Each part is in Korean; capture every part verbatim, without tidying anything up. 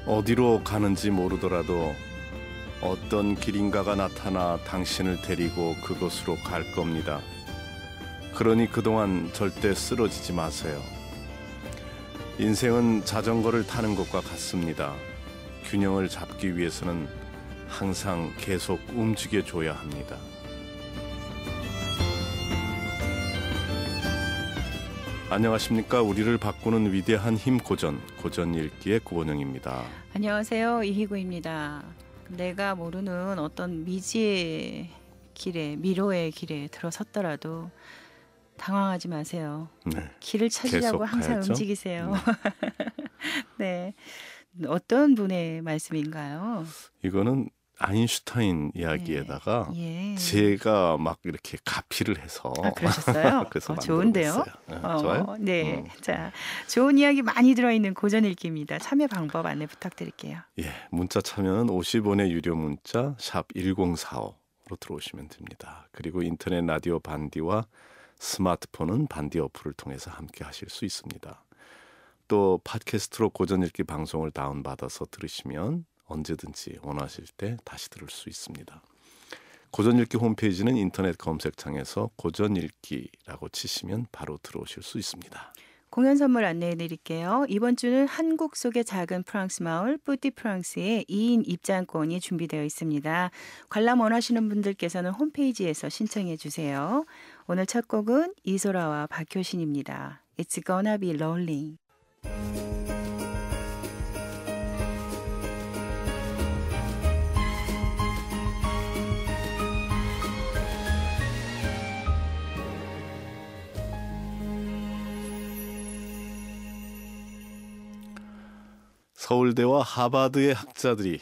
어디로 가는지 모르더라도 어떤 길인가가 나타나 당신을 데리고 그곳으로 갈 겁니다. 그러니 그동안 절대 쓰러지지 마세요. 인생은 자전거를 타는 것과 같습니다. 균형을 잡기 위해서는 항상 계속 움직여줘야 합니다. 안녕하십니까. 우리를 바꾸는 위대한 힘 고전, 고전 읽기의 구원영입니다. 안녕하세요. 이희구입니다. 내가 모르는 어떤 미지의 길에, 미로의 길에 들어섰더라도 당황하지 마세요. 네. 길을 찾으려고 항상 가야죠. 움직이세요. 네. 어떤 분의 말씀인가요? 이거는 아인슈타인 이야기에다가 네. 예. 제가 막 이렇게 가피를 해서 아, 그러셨어요? 그래서 어, 좋은데요? 네, 어, 좋아요? 네. 음. 자, 좋은 이야기 많이 들어있는 고전 읽기입니다. 참여 방법 안내 부탁드릴게요. 예, 문자 참여는 오십 원의 유료 문자 샵 일공사오로 들어오시면 됩니다. 그리고 인터넷 라디오 반디와 스마트폰은 반디 어플을 통해서 함께 하실 수 있습니다. 또 팟캐스트로 고전 읽기 방송을 다운받아서 들으시면 언제든지 원하실 때 다시 들을 수 있습니다. 고전 읽기 홈페이지는 인터넷 검색창에서 고전 읽기라고 치시면 바로 들어오실 수 있습니다. 공연 선물 안내해 드릴게요. 이번 주는 한국 속의 작은 프랑스 마을 뿌띠 프랑스의 이 인 입장권이 준비되어 있습니다. 관람 원하시는 분들께서는 홈페이지에서 신청해 주세요. 오늘 첫 곡은 이소라와 박효신입니다. It's gonna be rolling. 서울대와 하버드의 학자들이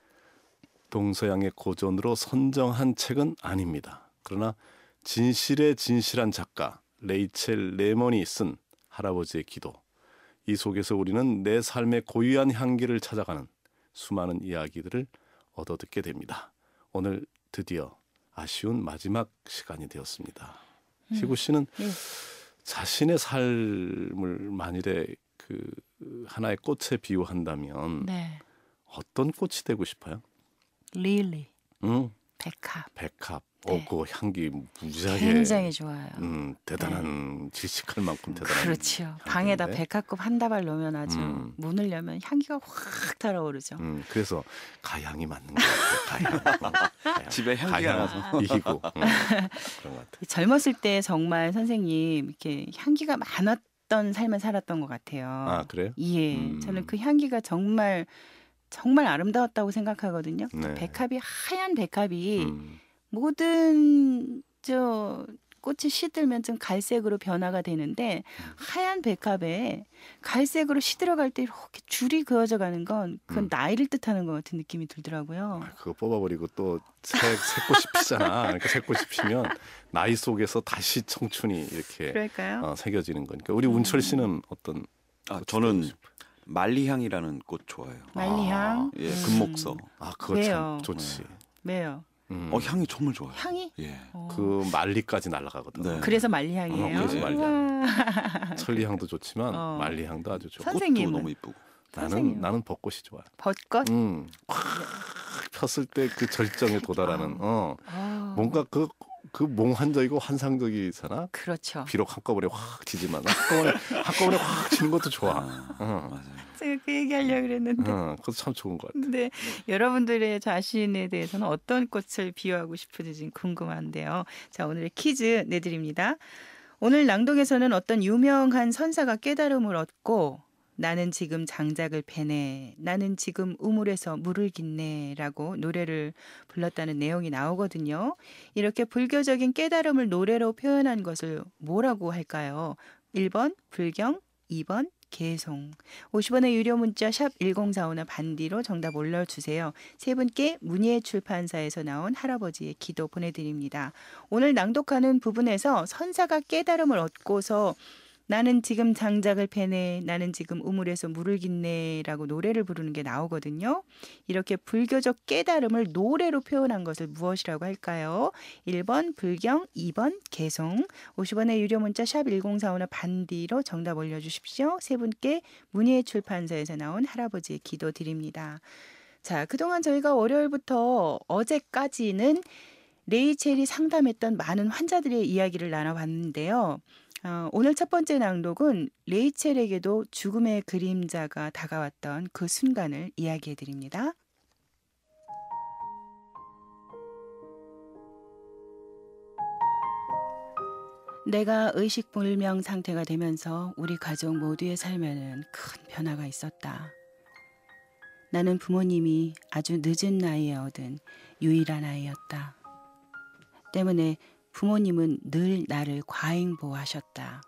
동서양의 고전으로 선정한 책은 아닙니다. 그러나 진실의 진실한 작가 레이첼 레먼이 쓴 할아버지의 기도, 이 속에서 우리는 내 삶의 고유한 향기를 찾아가는 수많은 이야기들을 얻어듣게 됩니다. 오늘 드디어 아쉬운 마지막 시간이 되었습니다. 음. 희구 씨는 네. 자신의 삶을 만일에 그 하나의 꽃에 비유한다면 네. 어떤 꽃이 되고 싶어요? 릴리. 응. 백합. 백합. 네. 어, 그 향기 무지하게 굉장히 좋아요. 음, 대단한 네. 질식할 만큼 대단한. 그렇죠. 방에다 백합꽃 한 다발 놓으면 아주 음. 문을 열면 향기가 확 달아오르죠. 음, 그래서 가향이 맞는 것 같아요. 가향. 가향. 집에 향기가 나서 이기고 음, 그런 것 같아요. 젊었을 때 정말 선생님 이렇게 향기가 많았던 삶을 살았던 것 같아요. 아, 그래요? 예, 음. 저는 그 향기가 정말 정말 아름다웠다고 생각하거든요. 네. 백합이 하얀 백합이 음. 모든 저 꽃이 시들면 좀 갈색으로 변화가 되는데 음. 하얀 백합에 갈색으로 시들어갈 때 이렇게 줄이 그어져 가는 건 그건 음. 나이를 뜻하는 것 같은 느낌이 들더라고요. 아, 그거 뽑아버리고 또 새, 새꽃이 피잖아. 그러니까 새꽃이 피면 나이 속에서 다시 청춘이 이렇게 그럴까요? 어, 새겨지는 거니까. 우리 운철 씨는 어떤? 아, 저는 말리향이라는 꽃 좋아해요. 말리향? 예, 음. 금목서. 아, 그거 왜요? 참 좋지. 왜요? 음. 어, 향이 정말 좋아요. 향이? 예. 어. 그 말리까지 날아가거든. 네. 그래서 말리향이에요? 어, 그래서 말리향. 우와. 천리향도 좋지만 어. 말리향도 아주 좋고. 선생님은? 꽃도 너무 이쁘고. 나는 선생님. 나는 벚꽃이 좋아. 벚꽃? 음, 확 폈을 때 그 절정에 도달하는. 어, 아. 뭔가 그 그 몽환적이고 환상적이잖아. 그렇죠. 비록 한꺼번에 확 치지만 한꺼번에 한꺼번에 확 치는 것도 좋아. 아, 어. 맞아요. 제가 그 얘기하려고 그랬는데. 어, 그것도 참 좋은 것 같아. 근데 여러분들의 자신에 대해서는 어떤 꽃을 비유하고 싶으신지 궁금한데요. 자, 오늘의 퀴즈 내드립니다. 오늘 낭독에서는 어떤 유명한 선사가 깨달음을 얻고 나는 지금 장작을 패네, 나는 지금 우물에서 물을 깃네 라고 노래를 불렀다는 내용이 나오거든요. 이렇게 불교적인 깨달음을 노래로 표현한 것을 뭐라고 할까요? 일 번 불경, 이 번 개송. 오십 원의 유료 문자 샵 일공사오나 반디로 정답 올려주세요. 세 분께 문예 출판사에서 나온 할아버지의 기도 보내드립니다. 오늘 낭독하는 부분에서 선사가 깨달음을 얻고서 나는 지금 장작을 패네, 나는 지금 우물에서 물을 깃네라고 노래를 부르는 게 나오거든요. 이렇게 불교적 깨달음을 노래로 표현한 것을 무엇이라고 할까요? 일 번 불경, 이 번 개송. 오십 원의 유료 문자 샵 일공사오나 반디로 정답 올려주십시오. 세 분께 문예 출판사에서 나온 할아버지의 기도 드립니다. 자, 그동안 저희가 월요일부터 어제까지는 레이첼이 상담했던 많은 환자들의 이야기를 나눠봤는데요. 어, 오늘 첫 번째 낭독은 레이첼에게도 죽음의 그림자가 다가왔던 그 순간을 이야기해 드립니다. 내가 의식불명 상태가 되면서 우리 가족 모두의 삶에는 큰 변화가 있었다. 나는 부모님이 아주 늦은 나이에 얻은 유일한 아이였다. 때문에 부모님은 늘 나를 과잉보호하셨다.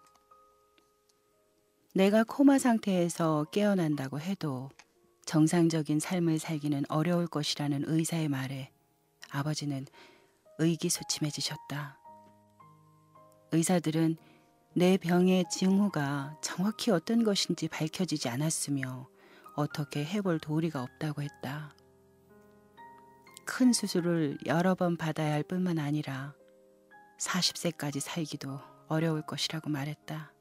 내가 코마 상태에서 깨어난다고 해도 정상적인 삶을 살기는 어려울 것이라는 의사의 말에 아버지는 의기소침해지셨다. 의사들은 내 병의 징후가 정확히 어떤 것인지 밝혀지지 않았으며 어떻게 해볼 도리가 없다고 했다. 큰 수술을 여러 번 받아야 할 뿐만 아니라 사십 세까지 살기도 어려울 것이라고 말했다.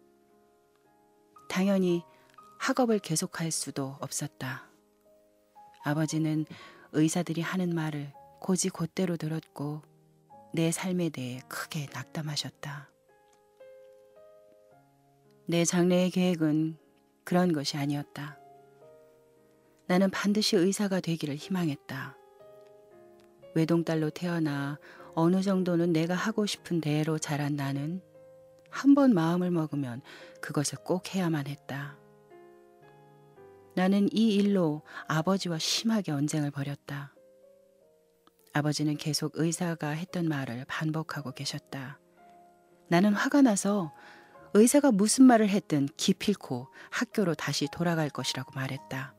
당연히 학업을 계속할 수도 없었다. 아버지는 의사들이 하는 말을 곧이곧대로 들었고 내 삶에 대해 크게 낙담하셨다. 내 장래의 계획은 그런 것이 아니었다. 나는 반드시 의사가 되기를 희망했다. 외동딸로 태어나 어느 정도는 내가 하고 싶은 대로 자란 나는 한 번 마음을 먹으면 그것을 꼭 해야만 했다. 나는 이 일로 아버지와 심하게 언쟁을 벌였다. 아버지는 계속 의사가 했던 말을 반복하고 계셨다. 나는 화가 나서 의사가 무슨 말을 했든 기필코 학교로 다시 돌아갈 것이라고 말했다.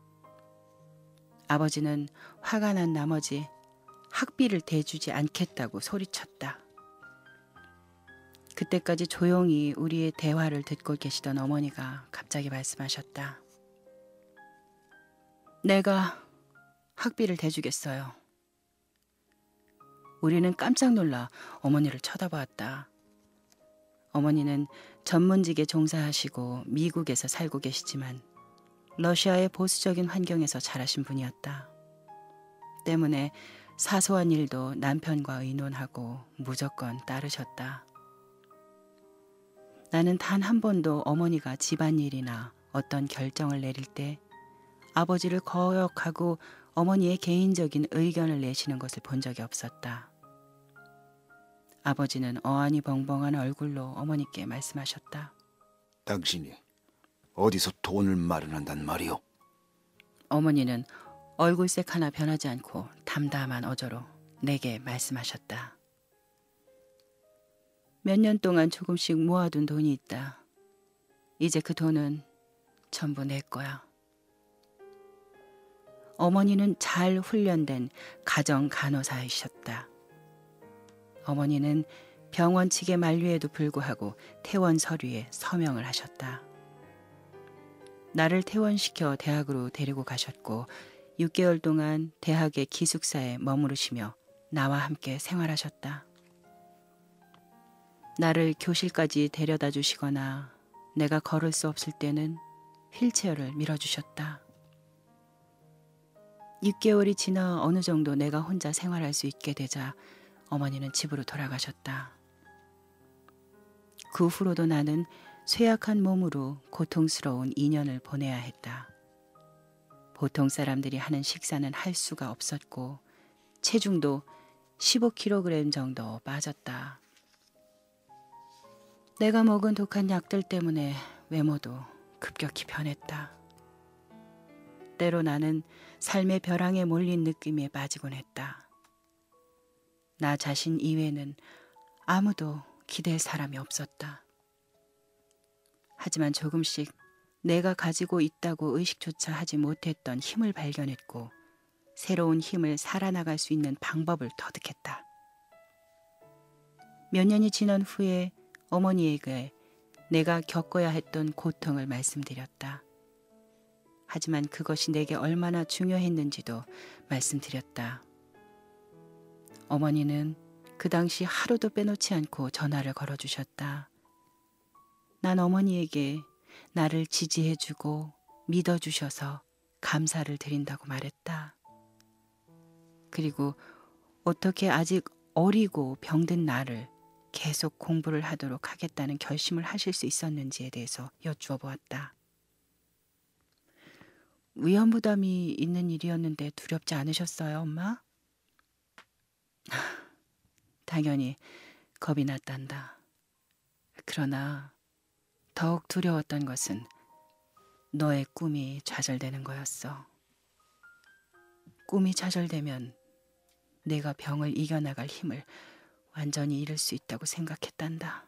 아버지는 화가 난 나머지 학비를 대주지 않겠다고 소리쳤다. 그때까지 조용히 우리의 대화를 듣고 계시던 어머니가 갑자기 말씀하셨다. 내가 학비를 대주겠어요. 우리는 깜짝 놀라 어머니를 쳐다보았다. 어머니는 전문직에 종사하시고 미국에서 살고 계시지만 러시아의 보수적인 환경에서 자라신 분이었다. 때문에 사소한 일도 남편과 의논하고 무조건 따르셨다. 나는 단 한 번도 어머니가 집안일이나 어떤 결정을 내릴 때 아버지를 거역하고 어머니의 개인적인 의견을 내시는 것을 본 적이 없었다. 아버지는 어안이 벙벙한 얼굴로 어머니께 말씀하셨다. 당신이 어디서 돈을 마련한단 말이오? 어머니는 얼굴색 하나 변하지 않고 담담한 어조로 내게 말씀하셨다. 몇 년 동안 조금씩 모아둔 돈이 있다. 이제 그 돈은 전부 내 거야. 어머니는 잘 훈련된 가정 간호사이셨다. 어머니는 병원 측의 만류에도 불구하고 퇴원 서류에 서명을 하셨다. 나를 퇴원시켜 대학으로 데리고 가셨고 육 개월 동안 대학의 기숙사에 머무르시며 나와 함께 생활하셨다. 나를 교실까지 데려다 주시거나 내가 걸을 수 없을 때는 휠체어를 밀어주셨다. 육 개월이 지나 어느 정도 내가 혼자 생활할 수 있게 되자 어머니는 집으로 돌아가셨다. 그 후로도 나는 쇠약한 몸으로 고통스러운 이 년을 보내야 했다. 보통 사람들이 하는 식사는 할 수가 없었고 체중도 십오 킬로그램 정도 빠졌다. 내가 먹은 독한 약들 때문에 외모도 급격히 변했다. 때로 나는 삶의 벼랑에 몰린 느낌에 빠지곤 했다. 나 자신 이외에는 아무도 기댈 사람이 없었다. 하지만 조금씩 내가 가지고 있다고 의식조차 하지 못했던 힘을 발견했고 새로운 힘을 살아나갈 수 있는 방법을 터득했다. 몇 년이 지난 후에 어머니에게 내가 겪어야 했던 고통을 말씀드렸다. 하지만 그것이 내게 얼마나 중요했는지도 말씀드렸다. 어머니는 그 당시 하루도 빼놓지 않고 전화를 걸어주셨다. 난 어머니에게 나를 지지해주고 믿어주셔서 감사를 드린다고 말했다. 그리고 어떻게 아직 어리고 병든 나를 계속 공부를 하도록 하겠다는 결심을 하실 수 있었는지에 대해서 여쭈어 보았다. 위험부담이 있는 일이었는데 두렵지 않으셨어요, 엄마? 당연히 겁이 났단다. 그러나 더욱 두려웠던 것은 너의 꿈이 좌절되는 거였어. 꿈이 좌절되면 내가 병을 이겨나갈 힘을 완전히 잃을 수 있다고 생각했단다.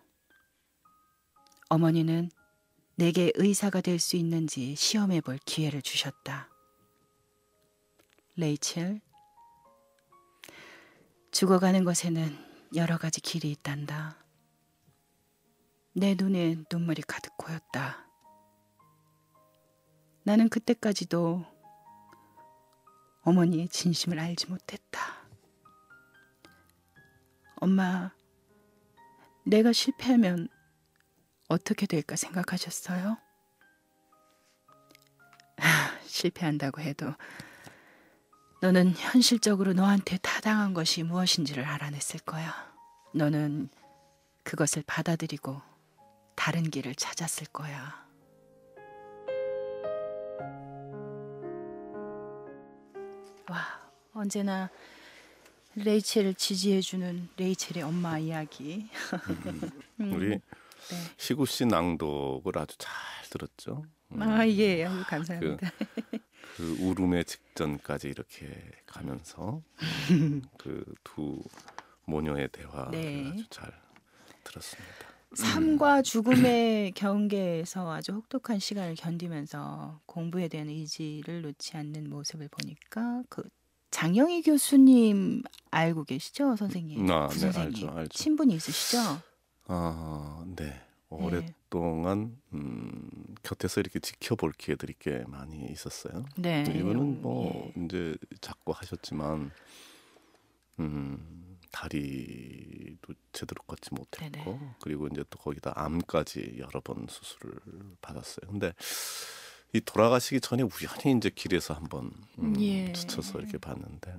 어머니는 내게 의사가 될 수 있는지 시험해 볼 기회를 주셨다. 레이첼, 죽어가는 것에는 여러 가지 길이 있단다. 내 눈에 눈물이 가득 고였다. 나는 그때까지도 어머니의 진심을 알지 못했다. 엄마, 내가 실패하면 어떻게 될까 생각하셨어요? 아, 실패한다고 해도 너는 현실적으로 너한테 타당한 것이 무엇인지를 알아냈을 거야. 너는 그것을 받아들이고 다른 길을 찾았을 거야. 와, 언제나 레이첼을 지지해주는 레이첼의 엄마 이야기. 음, 우리 네. 시구 씨 낭독을 아주 잘 들었죠. 음, 아, 예, 아유, 감사합니다. 그, 그 울음의 직전까지 이렇게 가면서 그 두 모녀의 대화를 네. 아주 잘 들었습니다. 삶과 죽음의 경계에서 아주 혹독한 시간을 견디면서 공부에 대한 의지를 놓지 않는 모습을 보니까 그 장영희 교수님 알고 계시죠, 선생님? 아, 구 네, 선생님. 알죠, 알죠. 친분이 있으시죠? 아, 네. 오랫동안 음, 곁에서 이렇게 지켜볼 기회들이 꽤 많이 있었어요. 네. 이분은 뭐 예. 이제 자꾸 하셨지만 음, 다리도 제대로 걷지 못했고 네네. 그리고 이제 또 거기다 암까지 여러 번 수술을 받았어요. 근데 이 돌아가시기 전에 우연히 이제 길에서 한번 음, 예. 스쳐서 이렇게 봤는데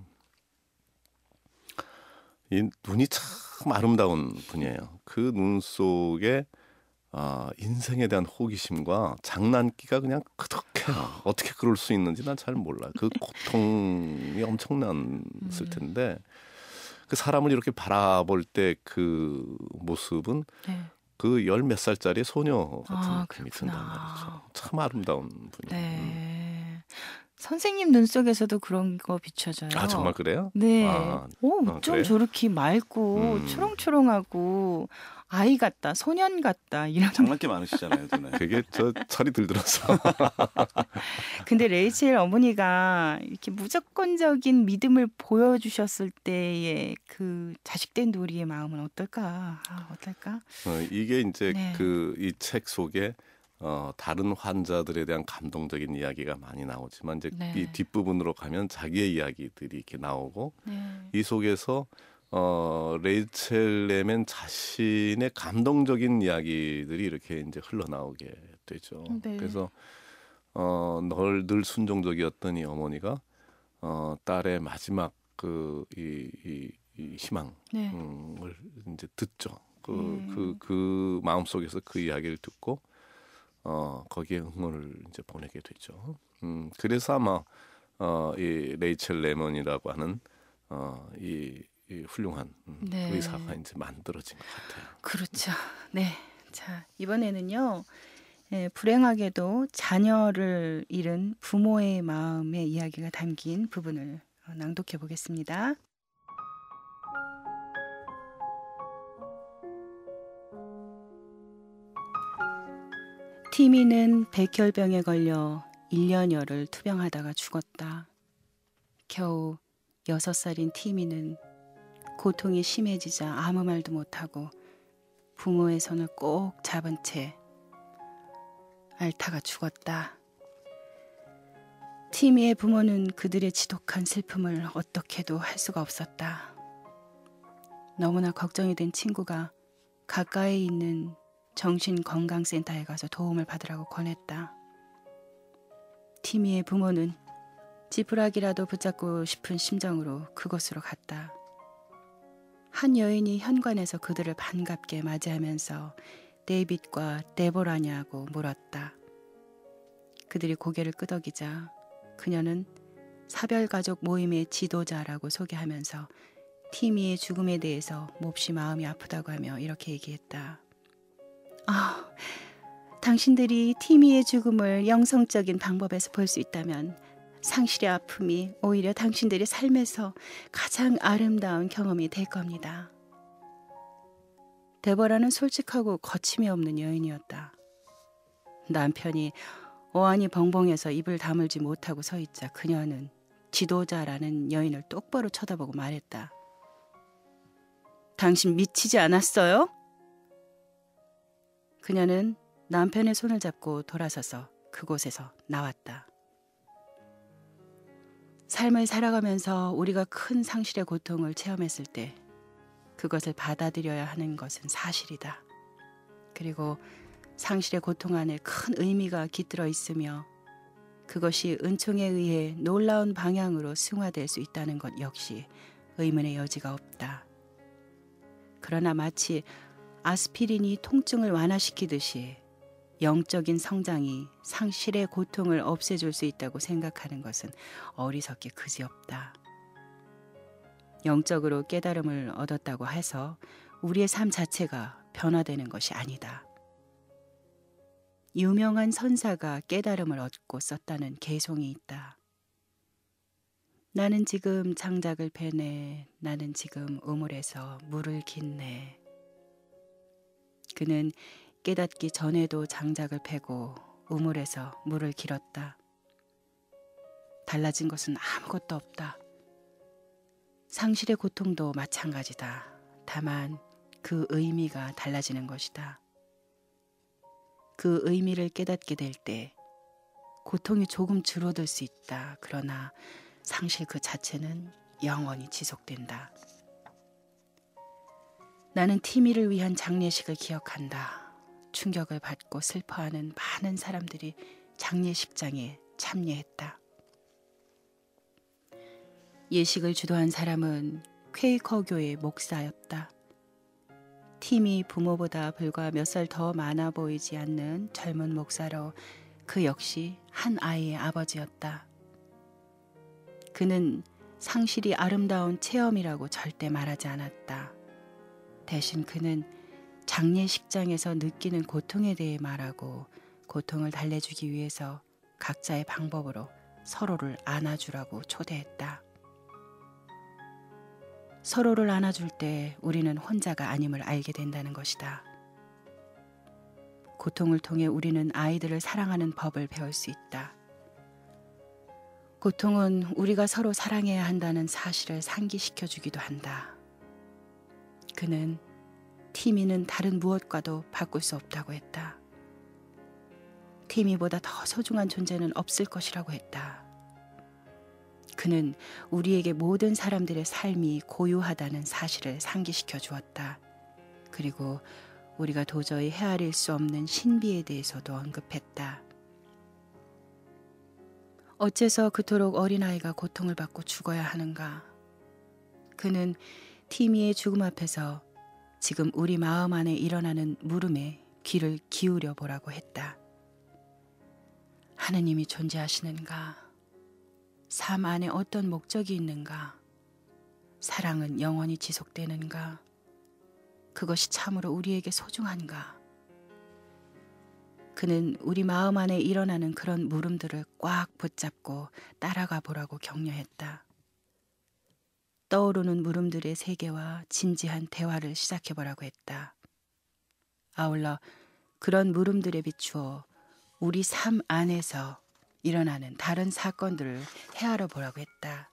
이 눈이 참 아름다운 분이에요. 그 눈 속에 아, 인생에 대한 호기심과 장난기가 그냥 그득해요. 어떻게 그럴 수 있는지 난 잘 몰라. 그 고통이 엄청났을 텐데 그 사람을 이렇게 바라볼 때 그 모습은 네. 그 열 몇 살짜리 소녀 같은 아, 느낌이 그렇구나. 든단 말이죠. 참 아름다운 분이에요. 음. 네. 선생님 눈 속에서도 그런 거 비춰져요. 아 정말 그래요? 네. 아, 오, 아, 좀 그래요? 저렇게 맑고 음. 초롱초롱하고 아이 같다, 소년 같다 이런. 장난기 많으시잖아요, 누나. 그게 저 철이 들들어서 근데 레이첼 어머니가 이렇게 무조건적인 믿음을 보여주셨을 때의 그 자식된 우리의 마음은 어떨까? 아, 어떨까? 어, 이게 이제 네. 그 이 책 속에 어, 다른 환자들에 대한 감동적인 이야기가 많이 나오지만 이제 네. 이 뒷부분으로 가면 자기의 이야기들이 이렇게 나오고 네. 이 속에서 어, 레이첼 레멘 자신의 감동적인 이야기들이 이렇게 이제 흘러나오게 되죠. 네. 그래서 어, 널 늘 순종적이었던 이 어머니가 어, 딸의 마지막 그 이 이, 이 희망을 네. 이제 듣죠. 그 음. 그 그 마음 속에서 그 이야기를 듣고 어, 거기에 응원을 이제 보내게 되죠. 음, 그래서 아마 어, 이 레이첼 레몬이라고 하는 어, 이, 이 훌륭한 음, 네. 의사가 이제 만들어진 것 같아요. 그렇죠. 네. 자, 이번에는요. 예, 불행하게도 자녀를 잃은 부모의 마음의 이야기가 담긴 부분을 어, 낭독해 보겠습니다. 티미는 백혈병에 걸려 일 년여를 투병하다가 죽었다. 겨우 여섯 살인 티미는 고통이 심해지자 아무 말도 못하고 부모의 손을 꼭 잡은 채 알타가 죽었다. 티미의 부모는 그들의 지독한 슬픔을 어떻게도 할 수가 없었다. 너무나 걱정이 된 친구가 가까이 있는 정신건강센터에 가서 도움을 받으라고 권했다. 티미의 부모는 지푸라기라도 붙잡고 싶은 심정으로 그곳으로 갔다. 한 여인이 현관에서 그들을 반갑게 맞이하면서 데이빗과 데보라냐고 물었다. 그들이 고개를 끄덕이자 그녀는 사별가족 모임의 지도자라고 소개하면서 티미의 죽음에 대해서 몹시 마음이 아프다고 하며 이렇게 얘기했다. 아, 당신들이 티미의 죽음을 영성적인 방법에서 볼 수 있다면 상실의 아픔이 오히려 당신들의 삶에서 가장 아름다운 경험이 될 겁니다. 데보라는 솔직하고 거침이 없는 여인이었다. 남편이 어안이 벙벙해서 입을 다물지 못하고 서 있자 그녀는 지도자라는 여인을 똑바로 쳐다보고 말했다. 당신 미치지 않았어요? 그녀는 남편의 손을 잡고 돌아서서 그곳에서 나왔다. 삶을 살아가면서 우리가 큰 상실의 고통을 체험했을 때 그것을 받아들여야 하는 것은 사실이다. 그리고 상실의 고통 안에 큰 의미가 깃들어 있으며 그것이 은총에 의해 놀라운 방향으로 승화될 수 있다는 것 역시 의문의 여지가 없다. 그러나 마치 아스피린이 통증을 완화시키듯이 영적인 성장이 상실의 고통을 없애줄 수 있다고 생각하는 것은 어리석기 그지없다. 영적으로 깨달음을 얻었다고 해서 우리의 삶 자체가 변화되는 것이 아니다. 유명한 선사가 깨달음을 얻고 썼다는 개송이 있다. 나는 지금 장작을 패네. 나는 지금 우물에서 물을 깃네. 그는 깨닫기 전에도 장작을 패고 우물에서 물을 길었다. 달라진 것은 아무것도 없다. 상실의 고통도 마찬가지다. 다만 그 의미가 달라지는 것이다. 그 의미를 깨닫게 될 때 고통이 조금 줄어들 수 있다. 그러나 상실 그 자체는 영원히 지속된다. 나는 티미를 위한 장례식을 기억한다. 충격을 받고 슬퍼하는 많은 사람들이 장례식장에 참여했다. 예식을 주도한 사람은 퀘이커교의 목사였다. 티미 부모보다 불과 몇 살 더 많아 보이지 않는 젊은 목사로 그 역시 한 아이의 아버지였다. 그는 상실이 아름다운 체험이라고 절대 말하지 않았다. 대신 그는 장례식장에서 느끼는 고통에 대해 말하고 고통을 달래주기 위해서 각자의 방법으로 서로를 안아주라고 초대했다. 서로를 안아줄 때 우리는 혼자가 아님을 알게 된다는 것이다. 고통을 통해 우리는 아이들을 사랑하는 법을 배울 수 있다. 고통은 우리가 서로 사랑해야 한다는 사실을 상기시켜주기도 한다. 그는 티미는 다른 무엇과도 바꿀 수 없다고 했다. 티미보다 더 소중한 존재는 없을 것이라고 했다. 그는 우리에게 모든 사람들의 삶이 고유하다는 사실을 상기시켜 주었다. 그리고 우리가 도저히 헤아릴 수 없는 신비에 대해서도 언급했다. 어째서 그토록 어린아이가 고통을 받고 죽어야 하는가? 그는 티미의 죽음 앞에서 지금 우리 마음 안에 일어나는 물음에 귀를 기울여 보라고 했다. 하느님이 존재하시는가? 삶 안에 어떤 목적이 있는가? 사랑은 영원히 지속되는가? 그것이 참으로 우리에게 소중한가? 그는 우리 마음 안에 일어나는 그런 물음들을 꽉 붙잡고 따라가 보라고 격려했다. 떠오르는 물음들의 세계와 진지한 대화를 시작해보라고 했다. 아울러 그런 물음들에 비추어 우리 삶 안에서 일어나는 다른 사건들을 헤아려 보라고 했다.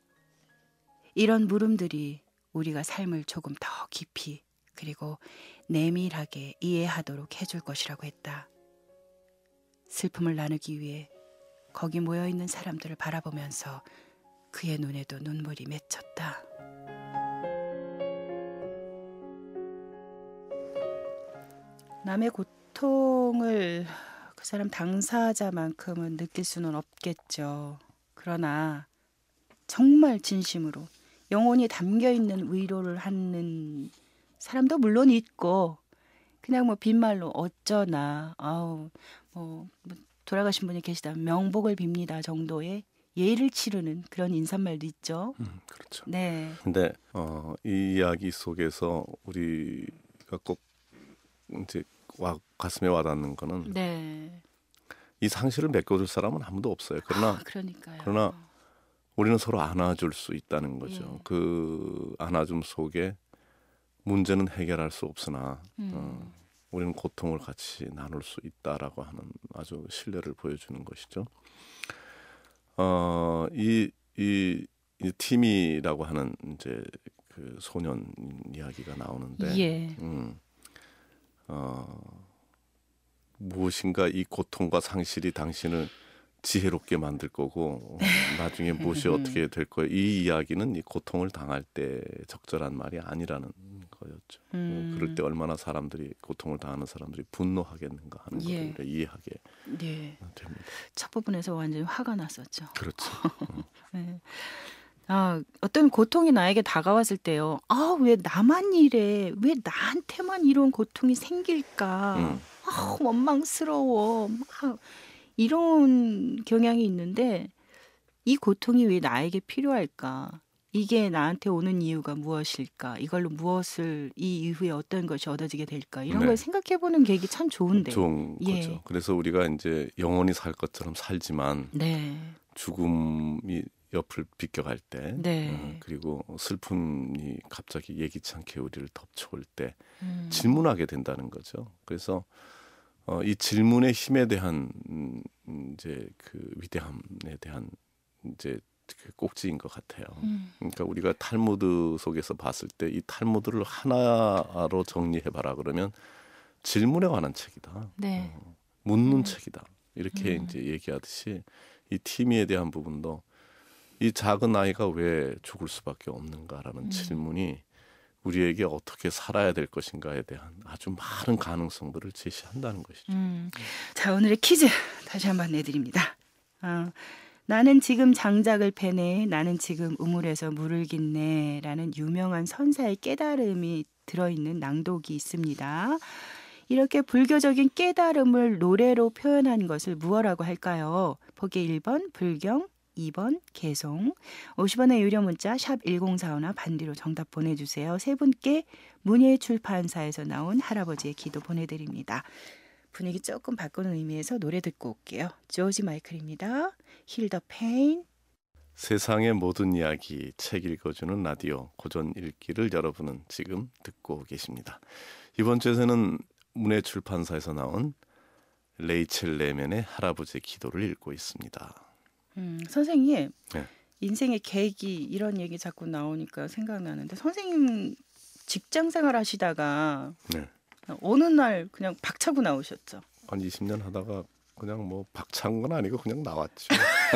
이런 물음들이 우리가 삶을 조금 더 깊이 그리고 내밀하게 이해하도록 해줄 것이라고 했다. 슬픔을 나누기 위해 거기 모여있는 사람들을 바라보면서 그의 눈에도 눈물이 맺혔다. 남의 고통을 그 사람 당사자만큼은 느낄 수는 없겠죠. 그러나 정말 진심으로 영혼이 담겨있는 위로를 하는 사람도 물론 있고 그냥 뭐 빈말로 어쩌나 아우 뭐, 뭐 돌아가신 분이 계시다면 명복을 빕니다 정도의 예의를 치르는 그런 인사말도 있죠. 음, 그렇죠. 네. 근데 어, 이 이야기 속에서 우리가 꼭 이제 와, 가슴에 와닿는 거는 네. 이 상실을 메꿔줄 사람은 아무도 없어요. 그러나 아, 그러니까요. 그러나 우리는 서로 안아줄 수 있다는 거죠. 예. 그 안아줌 속에 문제는 해결할 수 없으나 음. 어, 우리는 고통을 같이 나눌 수 있다라고 하는 아주 신뢰를 보여주는 것이죠. 어, 이, 이, 이 팀이라고 하는 이제 그 소년 이야기가 나오는데, 예. 음, 어, 무엇인가 이 고통과 상실이 당신을 지혜롭게 만들 거고 어, 나중에 무엇이 어떻게 될 거예요. 이 이야기는 이 고통을 당할 때 적절한 말이 아니라는 거였죠. 음. 그럴 때 얼마나 사람들이 고통을 당하는 사람들이 분노하겠는가 하는 예. 것을 이해하게 네. 됩니다. 첫 부분에서 완전히 화가 났었죠. 그렇죠. 네. 아, 어떤 고통이 나에게 다가왔을 때요. 아, 왜 나만 이래? 왜 나한테만 이런 고통이 생길까? 음. 아, 원망스러워. 막 이런 경향이 있는데 이 고통이 왜 나에게 필요할까? 이게 나한테 오는 이유가 무엇일까? 이걸로 무엇을 이 이후에 어떤 것이 얻어지게 될까? 이런 네. 걸 생각해 보는 계획이 참 좋은데요. 좋은 예. 거죠. 그래서 우리가 이제 영원히 살 것처럼 살지만 네. 죽음이 옆을 비껴갈 때, 네. 어, 그리고 슬픔이 갑자기 예기치 않게 우리를 덮쳐올 때 음. 질문하게 된다는 거죠. 그래서 어, 이 질문의 힘에 대한 음, 이제 그 위대함에 대한 이제 그 꼭지인 것 같아요. 음. 그러니까 우리가 탈무드 속에서 봤을 때 이 탈무드를 하나로 정리해봐라 그러면 질문에 관한 책이다. 네. 어, 묻는 음. 책이다. 이렇게 음. 이제 얘기하듯이 이 티미에 대한 부분도 이 작은 아이가 왜 죽을 수밖에 없는가라는 음. 질문이 우리에게 어떻게 살아야 될 것인가에 대한 아주 많은 가능성들을 제시한다는 것이죠. 음. 자, 오늘의 퀴즈 다시 한번 내드립니다. 어, 나는 지금 장작을 패네, 나는 지금 우물에서 물을 깃네 라는 유명한 선사의 깨달음이 들어있는 낭독이 있습니다. 이렇게 불교적인 깨달음을 노래로 표현한 것을 무엇라고 할까요? 보기 일 번 불경, 이 번 개송, 오십 원의 유료 문자 샵 일공사오나 반디로 정답 보내주세요. 세 분께 문예출판사에서 나온 할아버지의 기도 보내드립니다. 분위기 조금 바꾸는 의미에서 노래 듣고 올게요. 조지 마이클입니다. Heal the Pain. 세상의 모든 이야기 책 읽어주는 라디오 고전 읽기를 여러분은 지금 듣고 계십니다. 이번 주에서는 문예출판사에서 나온 레이첼 레멘의 할아버지의 기도를 읽고 있습니다. 음, 선생님, 네. 인생의 계기 이런 얘기 자꾸 나오니까 생각나는데 선생님 직장 생활 하시다가 네. 어느 날 그냥 박차고 나오셨죠? 한 이십 년 하다가 그냥 뭐 박찬 건 아니고 그냥 나왔죠.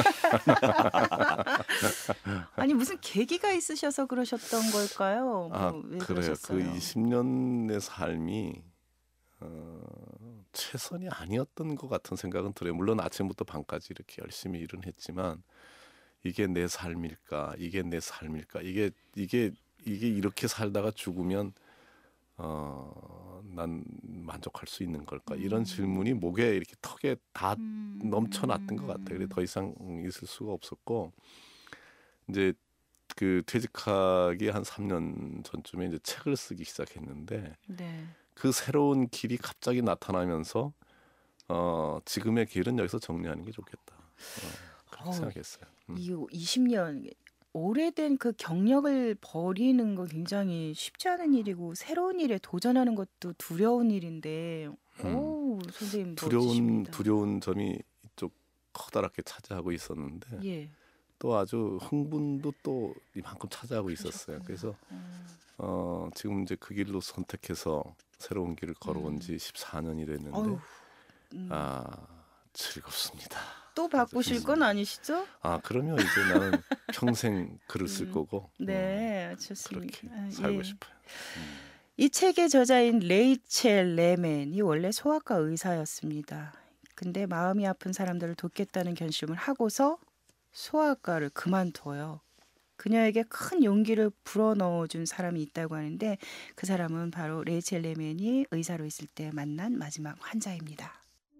아니 무슨 계기가 있으셔서 그러셨던 걸까요? 아, 뭐, 왜 그래요. 그러셨어요? 그 이십 년의 삶이 어, 최선이 아니었던 것 같은 생각은 들어요. 물론 아침부터 밤까지 이렇게 열심히 일은 했지만 이게 내 삶일까? 이게 내 삶일까? 이게 이게 이게 이렇게 살다가 죽으면 어, 난 만족할 수 있는 걸까? 이런 음. 질문이 목에 이렇게 턱에 다 음. 넘쳐났던 것 같아요. 그래서 더 이상 있을 수가 없었고 이제 그 퇴직하기 한 삼 년 전쯤에 이제 책을 쓰기 시작했는데 네. 그 새로운 길이 갑자기 나타나면서 어, 지금의 길은 여기서 정리하는 게 좋겠다. 어, 그렇게 어우, 생각했어요. 음. 이 이십 년 오래된 그 경력을 버리는 거 굉장히 쉽지 않은 일이고 새로운 일에 도전하는 것도 두려운 일인데 음. 오 선생님 두려운 멋지십니다. 두려운 점이 이쪽 커다랗게 차지하고 있었는데 예. 또 아주 흥분도 또 이만큼 차지하고 있었어요. 그러셨구나. 그래서 음. 어, 지금 이제 그 길로 선택해서 새로운 길을 걸어온 지 십사 년이 됐는데 어휴, 음. 아, 즐겁습니다. 또 바꾸실 건 아니시죠? 아 그러면 이제 나는 평생 글을 쓸 음, 거고 네, 음, 좋습니다. 그렇게 아, 살고 예. 싶어요. 음. 이 책의 저자인 레이첼 레맨이 원래 소아과 의사였습니다. 근데 마음이 아픈 사람들을 돕겠다는 결심을 하고서 소아과를 그만둬요. 그녀에게 큰 용기를 불어넣어준 사람이 있다고 하는데 그 사람은 바로 레이첼 레맨이 의사로 있을 때 만난 마지막 환자입니다.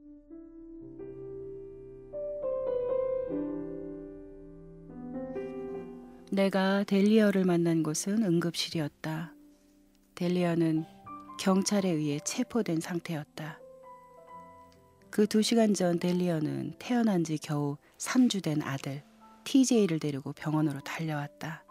내가 델리어를 만난 곳은 응급실이었다. 델리어는 경찰에 의해 체포된 상태였다. 그 두 시간 전 델리어는 태어난 지 겨우 삼 주 된 아들 티제이를 데리고 병원으로 달려왔다.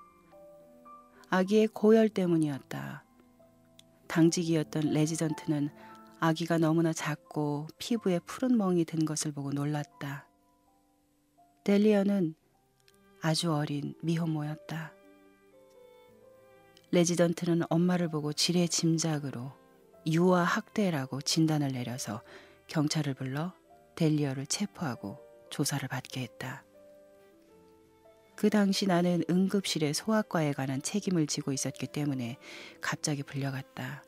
아기의 고열 때문이었다. 당직이었던 레지던트는 아기가 너무나 작고 피부에 푸른 멍이 든 것을 보고 놀랐다. 델리어는 아주 어린 미혼모였다. 레지던트는 엄마를 보고 지레 짐작으로 유아 학대라고 진단을 내려서 경찰을 불러 델리어를 체포하고 조사를 받게 했다. 그 당시 나는 응급실의 소아과에 관한 책임을 지고 있었기 때문에 갑자기 불려갔다.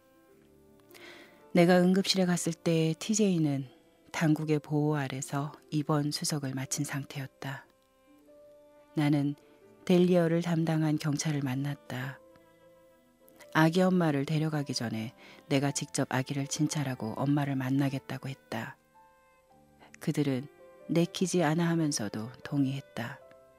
내가 응급실에 갔을 때 티제이는 당국의 보호 아래서 입원 수속을 마친 상태였다. 나는 델리어를 담당한 경찰을 만났다. 아기 엄마를 데려가기 전에 내가 직접 아기를 진찰하고 엄마를 만나겠다고 했다. 그들은 내키지 않아 하면서도 동의했다.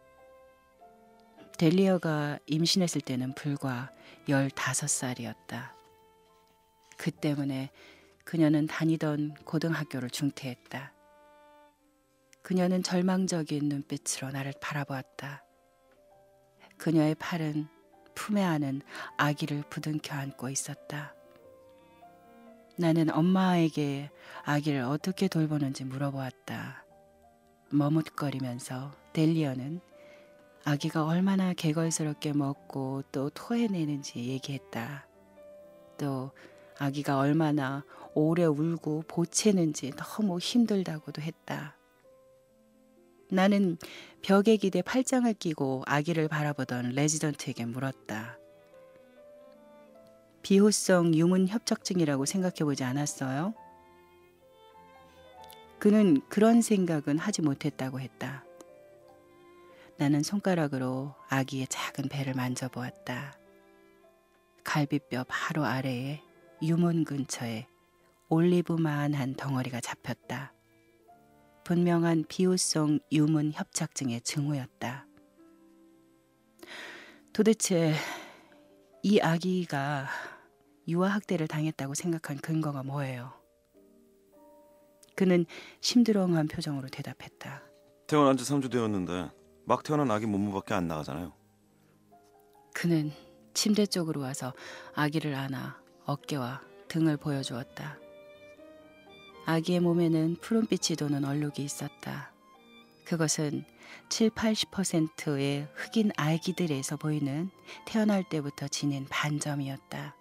델리어가 임신했을 때는 불과 열다섯 살이었다. 그 때문에 그녀는 다니던 고등학교를 중퇴했다. 그녀는 절망적인 눈빛으로 나를 바라보았다. 그녀의 팔은 품에 안은 아기를 부둥켜 안고 있었다. 나는 엄마에게 아기를 어떻게 돌보는지 물어보았다. 머뭇거리면서 델리어는 아기가 얼마나 개걸스럽게 먹고 또 토해내는지 얘기했다. 또 아기가 얼마나 오래 울고 보채는지 너무 힘들다고도 했다. 나는 벽에 기대 팔짱을 끼고 아기를 바라보던 레지던트에게 물었다. 비호성 유문 협착증이라고 생각해보지 않았어요? 그는 그런 생각은 하지 못했다고 했다. 나는 손가락으로 아기의 작은 배를 만져보았다. 갈비뼈 바로 아래에 유문 근처에 올리브만한 덩어리가 잡혔다. 분명한 비호성 유문 협착증의 증후였다. 도대체 이 아기가 유아학대를 당했다고 생각한 근거가 뭐예요? 그는 심드렁한 표정으로 대답했다. 태어난 지 삼 주 되었는데 막 태어난 아기 몸무밖에 안 나가잖아요. 그는 침대 쪽으로 와서 아기를 안아 어깨와 등을 보여주었다. 아기의 몸에는 푸른빛이 도는 얼룩이 있었다. 그것은 칠, 팔십 퍼센트의 흑인 아기들에서 보이는 태어날 때부터 지닌 반점이었다.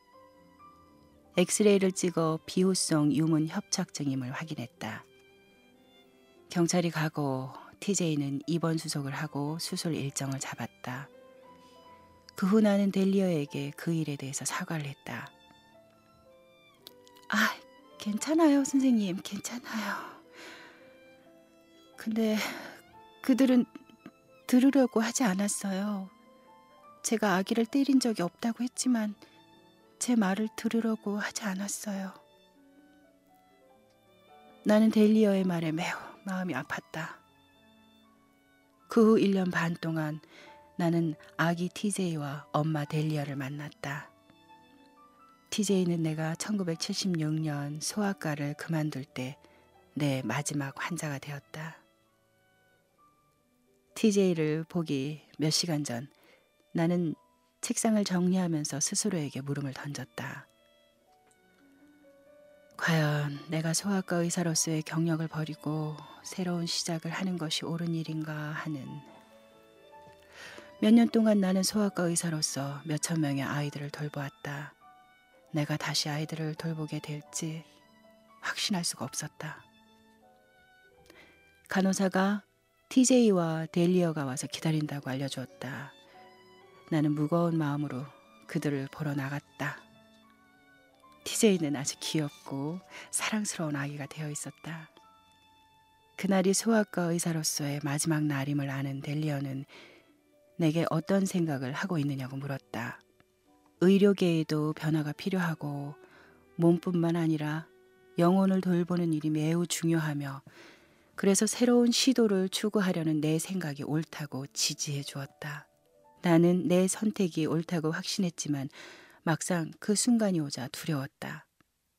엑스레이를 찍어 비호성 유문 협착증임을 확인했다. 경찰이 가고 티제이는 입원 수속을 하고 수술 일정을 잡았다. 그 후 나는 델리어에게 그 일에 대해서 사과를 했다. 아, 괜찮아요, 선생님. 괜찮아요. 근데 그들은 들으려고 하지 않았어요. 제가 아기를 때린 적이 없다고 했지만 제 말을 들으려고 하지 않았어요. 나는 델리어의 말에 매우 마음이 아팠다. 그 후 일 년 반 동안 나는 아기 티제이와 엄마 델리어를 만났다. 티제이는 내가 천구백칠십육 년 소아과를 그만둘 때 내 마지막 환자가 되었다. 티제이를 보기 몇 시간 전 나는 책상을 정리하면서 스스로에게 물음을 던졌다. 과연 내가 소아과 의사로서의 경력을 버리고 새로운 시작을 하는 것이 옳은 일인가 하는. 몇 년 동안 나는 소아과 의사로서 몇천 명의 아이들을 돌보았다. 내가 다시 아이들을 돌보게 될지 확신할 수가 없었다. 간호사가 티제이와 델리어가 와서 기다린다고 알려주었다. 나는 무거운 마음으로 그들을 보러 나갔다. 티제이는 아주 귀엽고 사랑스러운 아기가 되어 있었다. 그날이 소아과 의사로서의 마지막 날임을 아는 델리어는 내게 어떤 생각을 하고 있느냐고 물었다. 의료계에도 변화가 필요하고 몸뿐만 아니라 영혼을 돌보는 일이 매우 중요하며 그래서 새로운 시도를 추구하려는 내 생각이 옳다고 지지해 주었다. 나는 내 선택이 옳다고 확신했지만 막상 그 순간이 오자 두려웠다.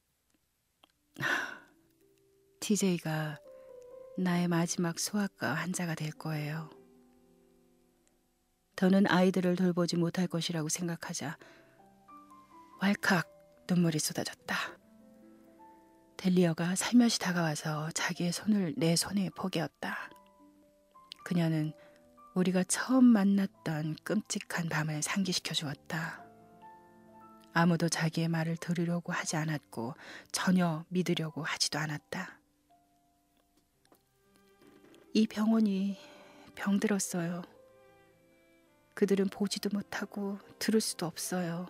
티제이가 나의 마지막 소아과 환자가 될 거예요. 더는 아이들을 돌보지 못할 것이라고 생각하자 왈칵 눈물이 쏟아졌다. 델리어가 살며시 다가와서 자기의 손을 내 손에 포개었다. 그녀는 우리가 처음 만났던 끔찍한 밤을 상기시켜 주었다. 아무도 자기의 말을 들으려고 하지 않았고 전혀 믿으려고 하지도 않았다. 이 병원이 병들었어요. 그들은 보지도 못하고 들을 수도 없어요.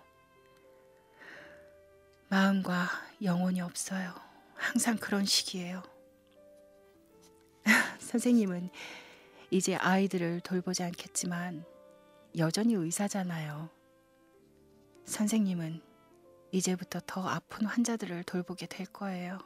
마음과 영혼이 없어요. 항상 그런 식이에요. 선생님은 이제 아이들을 돌보지 않겠지만 여전히 의사잖아요. 선생님은 이제부터 더 아픈 환자들을 돌보게 될 거예요.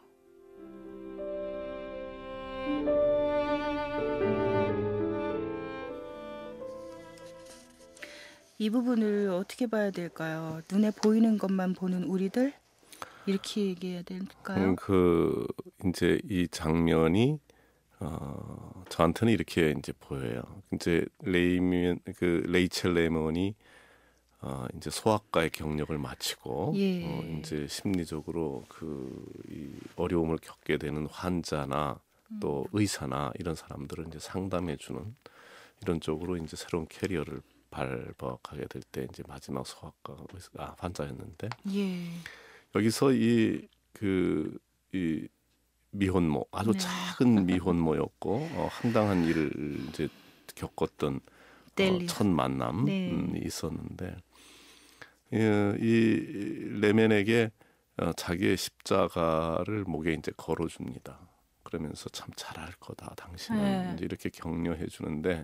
이 부분을 어떻게 봐야 될까요? 눈에 보이는 것만 보는 우리들? 이렇게 얘기해야 될까요? 음, 그 이제 이 장면이 어, 저한테는 이렇게 이제 보여요. 이제 레이면 그 레이첼 레몬이 어, 이제 소아과의 경력을 마치고 예. 어, 이제 심리적으로 그 이 어려움을 겪게 되는 환자나 또 의사나 이런 사람들을 이제 상담해 주는 이런 쪽으로 이제 새로운 캐리어를 밟아가게 될 때 이제 마지막 소아과 의사, 아, 환자였는데 예. 여기서 이 그 이 미혼모 아주 네. 작은 미혼모였고 어, 황당한 일을 이제 겪었던 어, 델리어. 첫 만남이 네. 있었는데 이, 이 레멘에게 어, 자기의 십자가를 목에 이제 걸어줍니다. 그러면서 참 잘할 거다 당신은 네. 이제 이렇게 격려해 주는데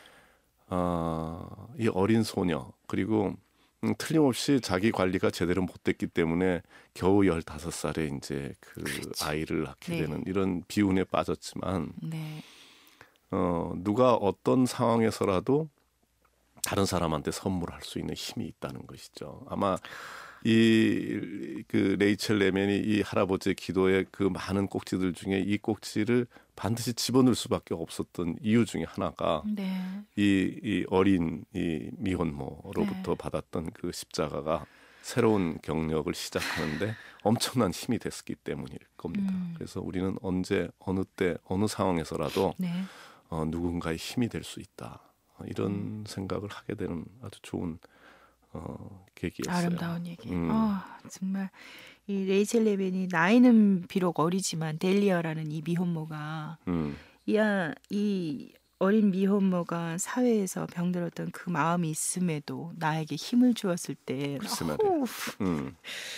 어, 이 어린 소녀 그리고 음, 틀림없이 자기 관리가 제대로 못됐기 때문에 겨우 열다섯 살에 이제 그 그렇죠. 아이를 낳게 네. 되는 이런 비운에 빠졌지만 네. 어, 누가 어떤 상황에서라도 다른 사람한테 선물할 수 있는 힘이 있다는 것이죠. 아마 이 그 레이첼 레멘이 이 할아버지의 기도의 그 많은 꼭지들 중에 이 꼭지를 반드시 집어넣을 수밖에 없었던 이유 중에 하나가 네. 이, 이 어린 이 미혼모로부터 네. 받았던 그 십자가가 새로운 경력을 시작하는데 엄청난 힘이 됐기 때문일 겁니다. 음. 그래서 우리는 언제 어느 때 어느 상황에서라도 네. 어, 누군가의 힘이 될 수 있다. 이런 음. 생각을 하게 되는 아주 좋은 어, 계기였어요. 아름다운 얘기. 음. 아, 정말 이 레이첼 레벤이 나이는 비록 어리지만 델리어라는 이 미혼모가 음, 이야 이 어린 미혼모가 사회에서 병들었던 그 마음이 있음에도 나에게 힘을 주었을 때 글쎄 말이에요. 어후. 음.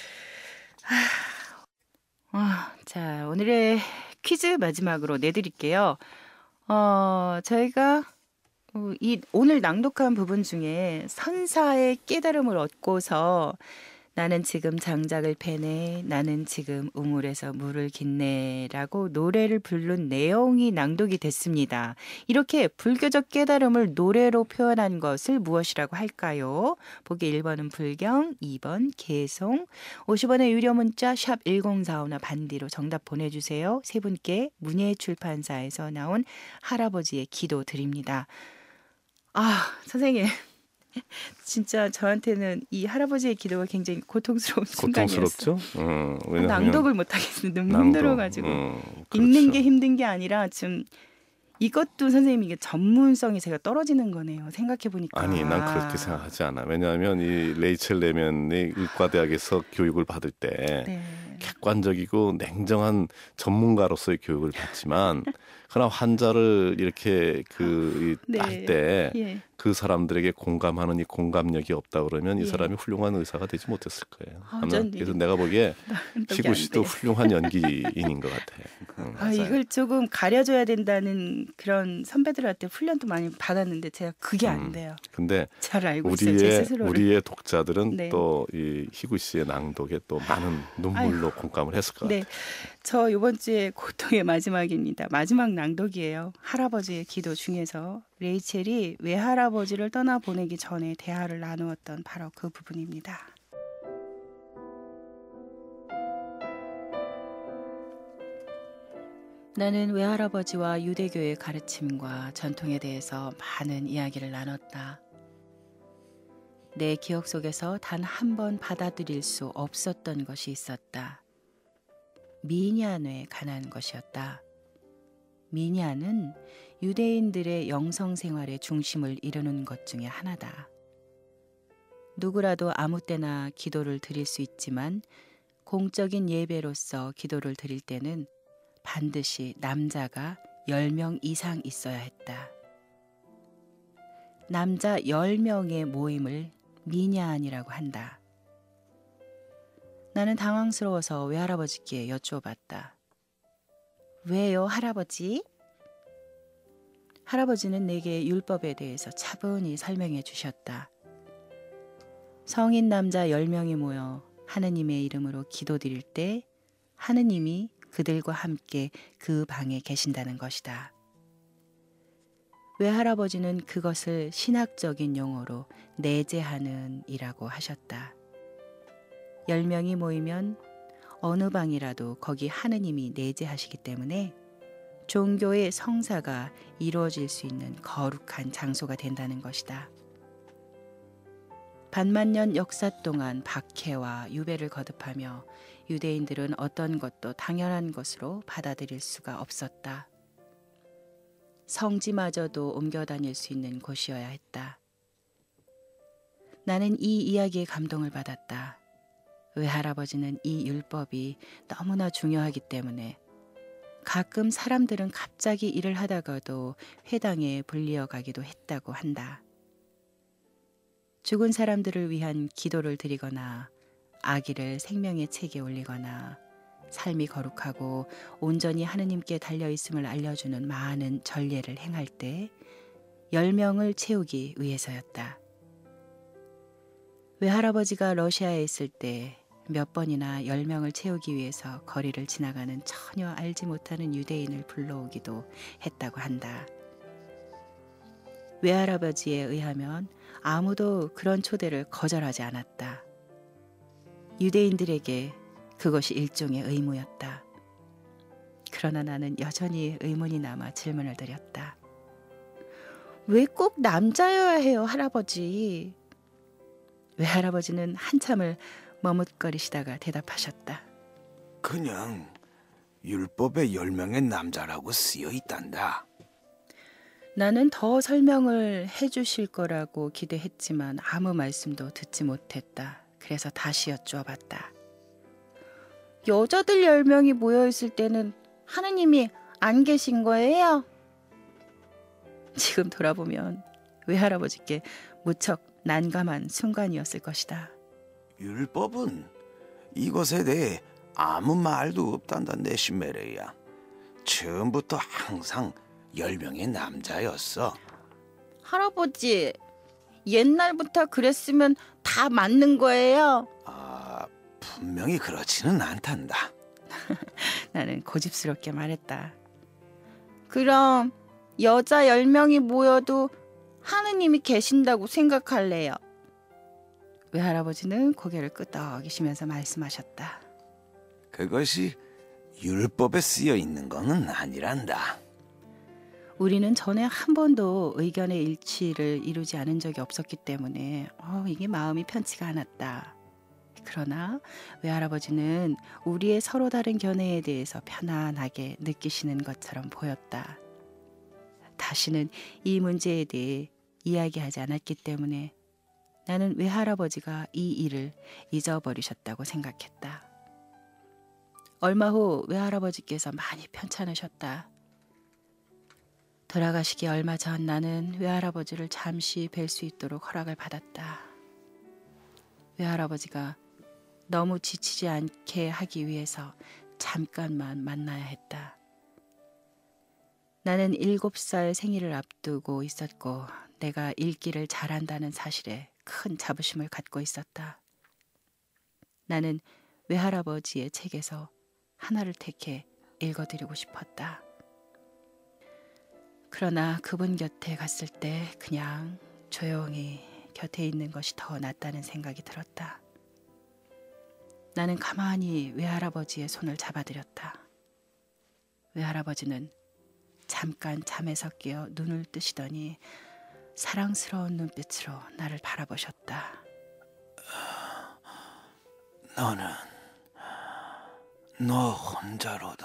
아, 자, 오늘의 퀴즈 마지막으로 내드릴게요. 어, 저희가 어, 이 오늘 낭독한 부분 중에 선사의 깨달음을 얻고서 나는 지금 장작을 패네, 나는 지금 우물에서 물을 깃네라고 노래를 부른 내용이 낭독이 됐습니다. 이렇게 불교적 깨달음을 노래로 표현한 것을 무엇이라고 할까요? 보기 일 번은 불경, 이 번 개송, 오십 원의 유료 문자 샵 일공사오나 반디로 정답 보내주세요. 세 분께 문예출판사에서 나온 할아버지의 기도 드립니다. 아, 선생님. 진짜 저한테는 이 할아버지의 기도가 굉장히 고통스러운 순간이었어요. 고통스럽죠? 어, 왜냐하면 낭독을 못 하겠어요. 너무 낭독, 힘들어가지고 어, 읽는 그렇죠. 게 힘든 게 아니라 지금 이것도 선생님 이게 전문성이 제가 떨어지는 거네요. 생각해 보니까. 아니, 난 그렇게 생각하지 않아. 왜냐하면 이 레이첼 레멘이 의과대학에서 교육을 받을 때 네. 객관적이고 냉정한 전문가로서의 교육을 받지만 그러나 환자를 이렇게 그 네. 할 때 예. 그 사람들에게 공감하는 이 공감력이 없다 그러면 이 예. 사람이 훌륭한 의사가 되지 못했을 거예요. 아, 아마 전 그래서 이게 내가 보기에 납득이 희구 안 씨도 돼요. 훌륭한 연기인인 것 같아요. 음. 아, 이걸 조금 가려줘야 된다는 그런 선배들한테 훈련도 많이 받았는데 제가 그게 안 음. 돼요. 근데 잘 알고 있어요, 제 우리의 스스로를. 우리의 독자들은 네. 또 이 희구 씨의 낭독에 또 많은 눈물로 공감을 했을 것 네, 같아요. 저 이번 주에 고통의 마지막입니다. 마지막 낭독이에요. 할아버지의 기도 중에서 레이첼이 외할아버지를 떠나보내기 전에 대화를 나누었던 바로 그 부분입니다. 나는 외할아버지와 유대교의 가르침과 전통에 대해서 많은 이야기를 나눴다. 내 기억 속에서 단 한 번 받아들일 수 없었던 것이 있었다. 미냐에 관한 것이었다. 미냐는 유대인들의 영성 생활의 중심을 이루는 것 중에 하나다. 누구라도 아무 때나 기도를 드릴 수 있지만 공적인 예배로서 기도를 드릴 때는 반드시 남자가 열 명 이상 있어야 했다. 남자 열 명의 모임을 미냐안이라고 한다. 나는 당황스러워서 외할아버지께 여쭈어봤다. 왜요, 할아버지? 할아버지는 내게 율법에 대해서 차분히 설명해 주셨다. 성인 남자 열 명이 모여 하느님의 이름으로 기도드릴 때 하느님이 그들과 함께 그 방에 계신다는 것이다. 외할아버지는 그것을 신학적인 용어로 내재하는 이라고 하셨다. 열 명이 모이면 어느 방이라도 거기 하느님이 내재하시기 때문에 종교의 성사가 이루어질 수 있는 거룩한 장소가 된다는 것이다. 반만년 역사 동안 박해와 유배를 거듭하며 유대인들은 어떤 것도 당연한 것으로 받아들일 수가 없었다. 성지마저도 옮겨 다닐 수 있는 곳이어야 했다. 나는 이 이야기에 감동을 받았다. 외할아버지는 이 율법이 너무나 중요하기 때문에 가끔 사람들은 갑자기 일을 하다가도 회당에 불리어 가기도 했다고 한다. 죽은 사람들을 위한 기도를 드리거나 아기를 생명의 책에 올리거나 삶이 거룩하고 온전히 하느님께 달려있음을 알려주는 많은 전례를 행할 때 열 명을 채우기 위해서였다. 외할아버지가 러시아에 있을 때 몇 번이나 열 명을 채우기 위해서 거리를 지나가는 전혀 알지 못하는 유대인을 불러오기도 했다고 한다. 외할아버지에 의하면 아무도 그런 초대를 거절하지 않았다. 유대인들에게 그것이 일종의 의무였다. 그러나 나는 여전히 의문이 남아 질문을 드렸다. 왜 꼭 남자여야 해요, 할아버지? 외할아버지는 한참을 머뭇거리시다가 대답하셨다. 그냥 율법에 열 명의 남자라고 쓰여 있단다. 나는 더 설명을 해주실 거라고 기대했지만 아무 말씀도 듣지 못했다. 그래서 다시 여쭈어봤다. 여자들 열 명이 모여있을 때는 하느님이 안 계신 거예요? 지금 돌아보면 외할아버지께 무척 난감한 순간이었을 것이다. 율법은 이것에 대해 아무 말도 없단다, 내시메레야. 처음부터 항상 열 명의 남자였어. 할아버지, 옛날부터 그랬으면 다 맞는 거예요? 아, 분명히 그렇지는 않단다. 나는 고집스럽게 말했다. 그럼 여자 열 명이 모여도 하느님이 계신다고 생각할래요. 외할아버지는 고개를 끄덕이시면서 말씀하셨다. 그것이 율법에 쓰여 있는 것은 아니란다. 우리는 전에 한 번도 의견의 일치를 이루지 않은 적이 없었기 때문에 어, 이게 마음이 편치가 않았다. 그러나 외할아버지는 우리의 서로 다른 견해에 대해서 편안하게 느끼시는 것처럼 보였다. 다시는 이 문제에 대해 이야기하지 않았기 때문에 나는 외할아버지가 이 일을 잊어버리셨다고 생각했다. 얼마 후 외할아버지께서 많이 편찮으셨다. 돌아가시기 얼마 전 나는 외할아버지를 잠시 뵐 수 있도록 허락을 받았다. 외할아버지가 너무 지치지 않게 하기 위해서 잠깐만 만나야 했다. 나는 일곱 살 생일을 앞두고 있었고 내가 읽기를 잘한다는 사실에 큰 자부심을 갖고 있었다. 나는 외할아버지의 책에서 하나를 택해 읽어드리고 싶었다. 그러나 그분 곁에 갔을 때 그냥 조용히 곁에 있는 것이 더 낫다는 생각이 들었다. 나는 가만히 외할아버지의 손을 잡아드렸다. 외할아버지는 잠깐 잠에서 깨어 눈을 뜨시더니 사랑스러운 눈빛으로 나를 바라보셨다. 너는 너 혼자로도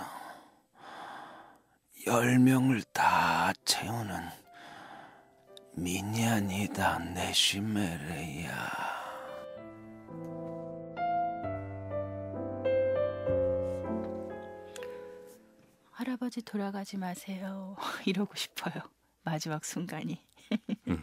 열 명을 다 채우는 미니안이다 네시메레야. 할아버지 돌아가지 마세요. 이러고 싶어요. 마지막 순간이. 음.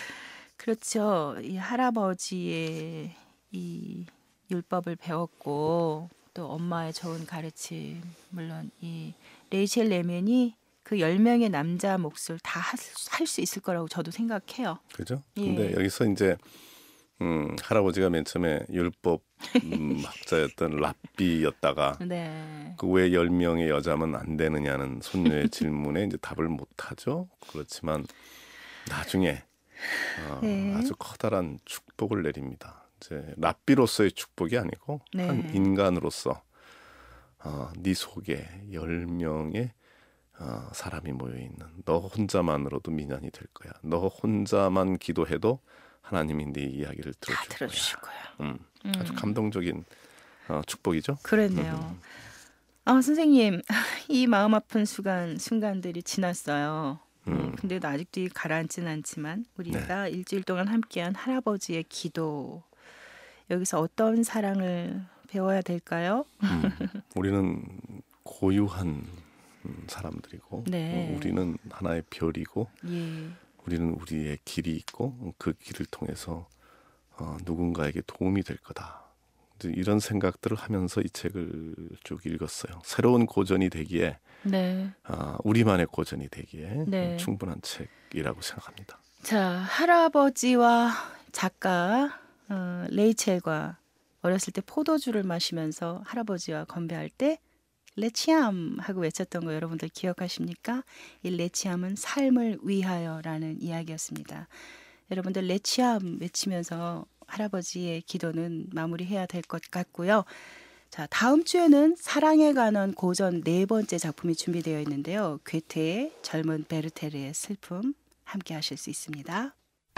그렇죠. 이 할아버지의 이 율법을 배웠고 또 엄마의 좋은 가르침, 물론 이 레이첼 레멘이 그 열 명의 남자 몫을 다 할 수 있을 거라고 저도 생각해요. 그죠? 예. 근데 여기서 이제 음, 할아버지가 맨 처음에 율법 음, 학자였던 랍비였다가 네. 그 왜 열 명의 여자면 안 되느냐는 손녀의 질문에 이제 답을 못 하죠. 그렇지만 나중에 어, 네. 아주 커다란 축복을 내립니다. 이제 랍비로서의 축복이 아니고 네. 한 인간으로서 어, 네 속에 열 명의 어, 사람이 모여 있는 너 혼자만으로도 미련이 될 거야. 너 혼자만 기도해도 하나님이 네 이야기를 다 들어줄 들어주실 거야. 거예요. 음, 음. 아주 감동적인 어, 축복이죠. 그랬네요. 음. 아, 선생님, 이 마음 아픈 순간, 순간들이 지났어요. 음, 음. 근데도 아직도 가라앉진 않지만 우리가 일주일 동안 함께한 할아버지의 기도, 여기서 어떤 사랑을 배워야 될까요? 음, 우리는 고유한 음, 사람들이고 네. 어, 우리는 하나의 별이고 예, 우리는 우리의 길이 있고 그 길을 통해서 어, 누군가에게 도움이 될 거다. 이제 이런 생각들을 하면서 이 책을 쭉 읽었어요. 새로운 고전이 되기에 네. 아, 우리만의 고전이 되기에 네. 충분한 책이라고 생각합니다. 자, 할아버지와 작가 어, 레이첼과 어렸을 때 포도주를 마시면서 할아버지와 건배할 때 레치암 하고 외쳤던 거 여러분들 기억하십니까? 이 레치암은 삶을 위하여라는 이야기였습니다. 여러분들 레치암 외치면서 할아버지의 기도는 마무리해야 될 것 같고요. 자, 다음 주에는 사랑에 관한 고전 네 번째 작품이 준비되어 있는데요. 괴테의 젊은 베르테르의 슬픔 함께 하실 수 있습니다.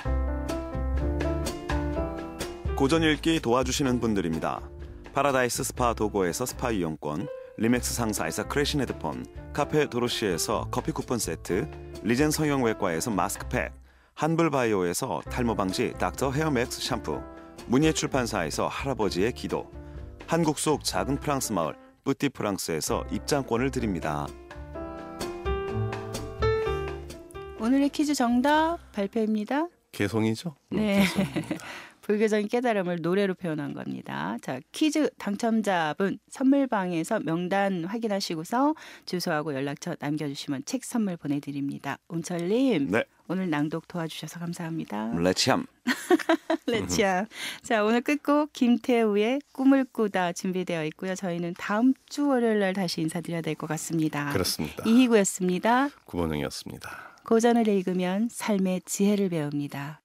고전 읽기 도와주시는 분들입니다. 파라다이스 스파 도고에서 스파 이용권, 리맥스 상사에서 크래신 헤드폰, 카페 도로시에서 커피 쿠폰 세트, 리젠 성형외과에서 마스크팩, 한불바이오에서 탈모 방지 닥터 헤어맥스 샴푸, 문예 출판사에서 할아버지의 기도, 한국 속 작은 프랑스 마을 뿌띠 프랑스에서 입장권을 드립니다. 오늘의 퀴즈 정답 발표입니다. 개성이죠? 음, 네. 개성입니다. 불교적인 깨달음을 노래로 표현한 겁니다. 자, 퀴즈 당첨자분 선물방에서 명단 확인하시고서 주소하고 연락처 남겨주시면 책 선물 보내드립니다. 운철님, 네, 오늘 낭독 도와주셔서 감사합니다. 레치암. 레치야. 자, 오늘 끝곡 김태우의 꿈을 꾸다 준비되어 있고요. 저희는 다음 주 월요일 날 다시 인사드려야 될 것 같습니다. 그렇습니다. 이희구였습니다. 구본영이었습니다. 고전을 읽으면 삶의 지혜를 배웁니다.